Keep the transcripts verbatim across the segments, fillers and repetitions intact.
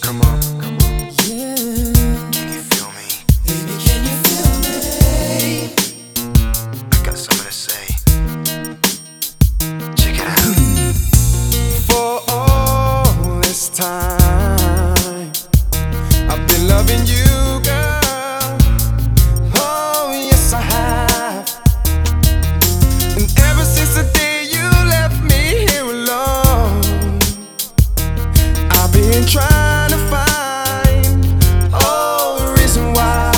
Come on, come on. Yeah. Can you feel me? Baby, can you feel me? I got something to say. Check it out. For all this time, I've been loving you, girl. Oh, yes, I have. And ever since the day you left me here alone, I've been trying to find, oh, the reason why.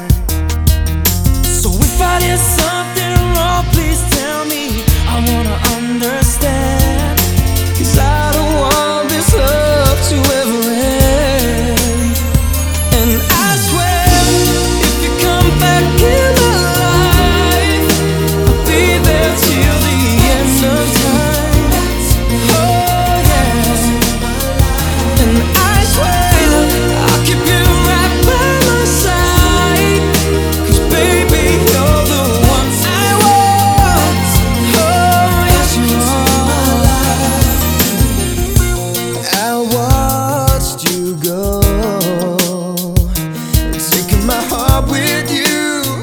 So if I did something wrong, please tell me. I wanna understand, 'cause I don't want this love to ever end. And I swear, if you come back in my life, I'll be there till the end of time. Oh yeah. And I swear, I'll keep you right by my side, 'cause baby, you're the one I want. Oh yes, you are. I watched you go, taking my heart with you.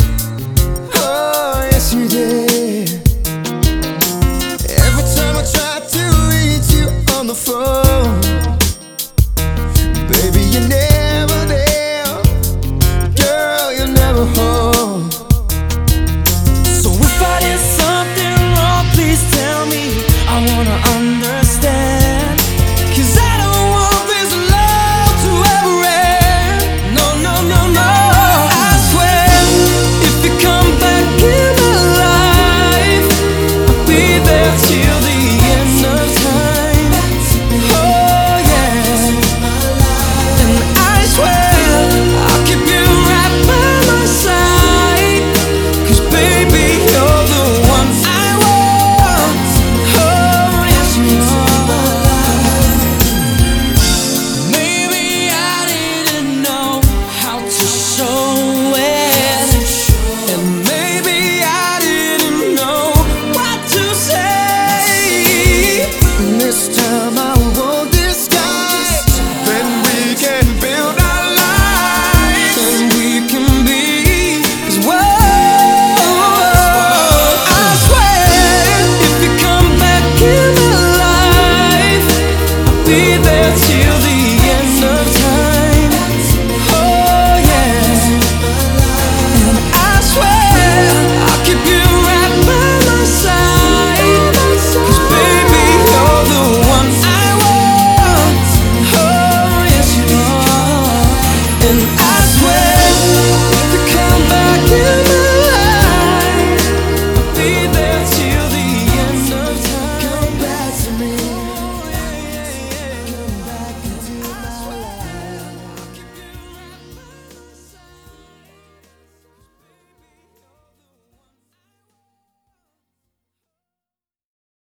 Oh yes, you did. Every time I try to reach you on the phone, baby, you're never there. Girl, you're never home. So if I did something wrong, please tell me. I wanna understand, 'cause I don't want this love to ever end. No, no, no, no. I swear, if you come back in my life, I'll be there till the end of time. Oh yeah. And I swear, I'll keep you right by my side, 'cause baby, you're the one I want. Oh yes, you are. Maybe I didn't know how to show it, and maybe I didn't know what to say. This time I won't disguise. Then we can build our lives. And we can be as one. I swear, if you come back in my life, I'll be there till